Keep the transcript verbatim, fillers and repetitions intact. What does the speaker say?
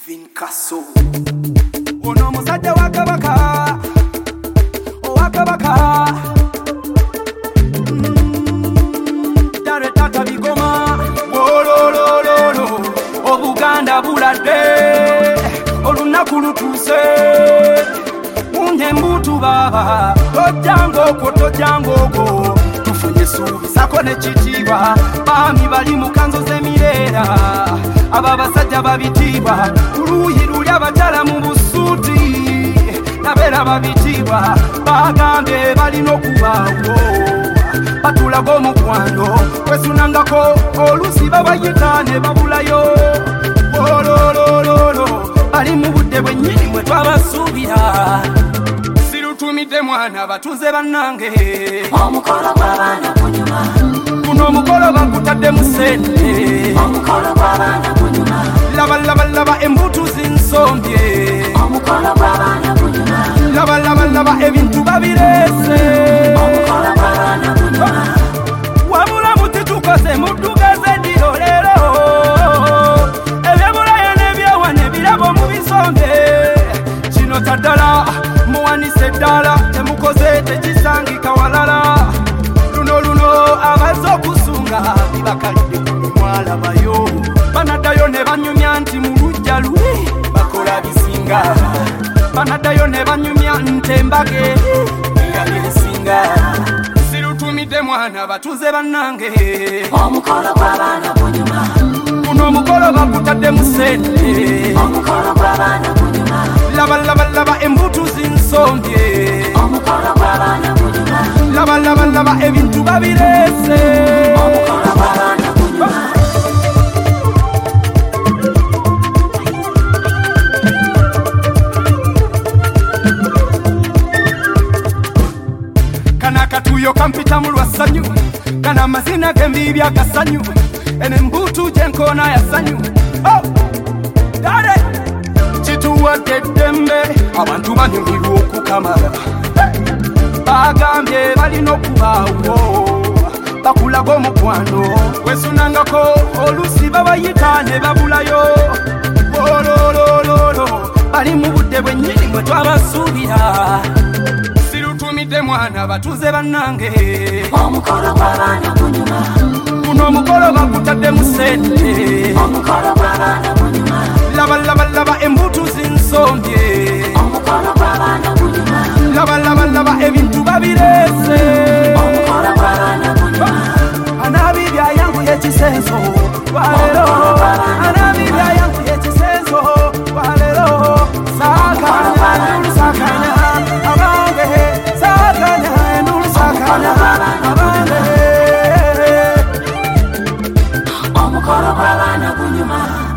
Vinkaso ono musajja wa Kabaka owa Kabaka Dare tata bigoma wololololo obuganda buladde olunaku lutuuse munye mbutu baba tojango ko tojango ko tufunye suubi sako ne kitiibwa baami bali mu kanzo z'emireera aba basajja babitiibwa oluuyi luli abakyala mu busuuti nabeera babitiibwa bagambye balina okubaawo batulaga omukwano kwesunangako oluusi babayita ne babulayo ololololo bali mu budde bwennyini mwe twabasuubira sirutumidde mwana batuze bannange omukolo gw'abaana gunyuma guno omukolo bagutadde mu ssente omukolo gw'abaana gunyuma laba laba laba embutu zinsombye omukolo gw'abaana gunyuma laba laba laba ebintu babireese omukolo gw'abaana gunyuma wabula muti tukoze muddugaze ddiro leero ebyabulayo n'ebyawa ne birabo mu bisombe kino taddala muwanise eddala temukoze tekisangika walala luno luno abaze okusunga bibakalidde kumwalabayo banaddayo ne banyumya nti mu lujja luli bakola bisinga banaddayo ne banyumya nti embage yayesinga sirutumidde mwana batuze bannange omukolo gw'abaana gunyuma guno omukolo bagutadde mu ssente omukolo gw'abaana gunyuma laba laba laba embutu zinsombye omukolo gw'abaana gunyuma laba laba laba ebintu babireese omukolo gw'abaana gunyuma kana katuyo kampita mu lwasanyu kana amazina g'embibi agasanyu eno embutu gyenkoona yasanyu dale kituwadde eddembe abantu banyumirwa okukamala bagambye balina okubaawo bakulaga omukwano wesunangako oluusi babayita ne babulayo ololololo bali mu budde bwennyini mwe twabasuubira sirutumidde mwana batuze bannange omukolo gw'abaana gunyuma guno omukolo bagutadde mu ssente omukolo gw'abaana gunyuma laba laba laba embutu zinsombye omukolo gw'abaana gunyuma laba laba laba ebintu babireese omukolo gw'abaana gunyuma anabibya yanguye ekisenso lwaleero anabibya yanguye ekisenso lwaleero saakanya endulu saakanya abange saakanya endulu saakanya abange omukolo gw'abaana gunyuma